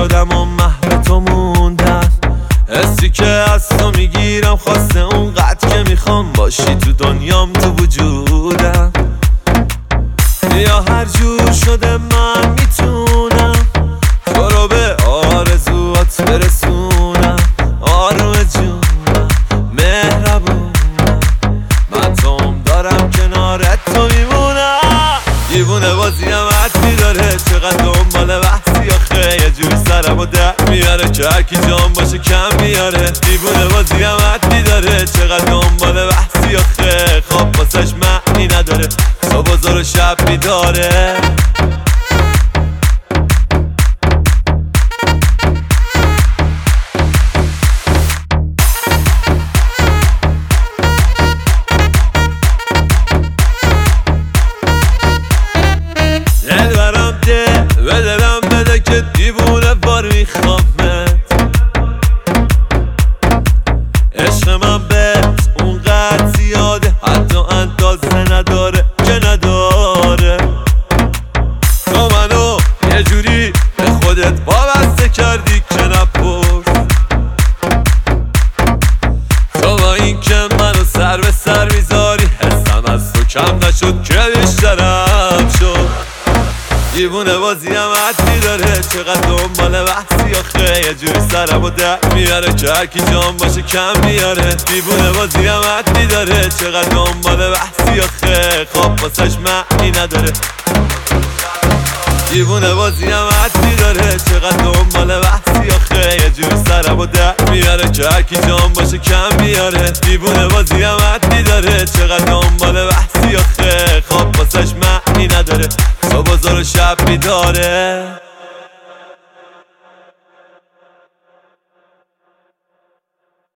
شدم و محو تو موندم. حسی که از تو میگیرم خواسته اونقدر که میخوام باشی تو دنیام، تو وجودم. یا هر جور شده من میتونم تو رو به آرزوات برسونم. آروم جونم، مهربونم، من توم دارم کنارت تو میمونم. دیوونه بازی هم حدی داره، چقدر دنبال بحثی آخه یه جوری سرمو در میاره که هرکی جان باشه کم میاره. دیوونه بازی هم حدی داره، چقدر دنبال بحثی آخه خواب واسش معنی نداره، صبح و ظهر و شب بیداره. دلبرم ده به دلم بده که دیوونه بار میخوامت. عشق من بهت اونقدر زیاده حتی اندازه نداره که نداره. تو منو یه جوری به خودت وابسته کردی که نپرس. تو با این که منو سر به سر میذاری حسم از تو کم نشد که بیشترم شد. دیوونه بازی هم حدی داره، چقدر دنبال بحثی آخه یه جوری سرمو در میاره که هرکی جان باشه کم میاره. دیوونه بازی هم حدی داره، چقدر دنبال بحثی آخه خواب واسش معنی نداره. دیوونه بازی هم حدی داره، چقدر دنبال بحثی آخه یه جوری سرمو در میاره که هرکی جان باشه کم میاره. دیوونه بازی هم حدی داره، چقدر دنبال بحثی آخه خواب واسش معنی نداره، صبح و ظهر و شب بیداره.